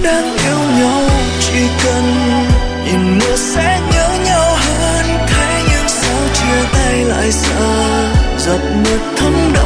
đáng yêu nhau, chỉ cần nhìn mưa sẽ nhớ nhau hơn. Thế nhưng sao chia tay lại giờ, giọt mưa thấm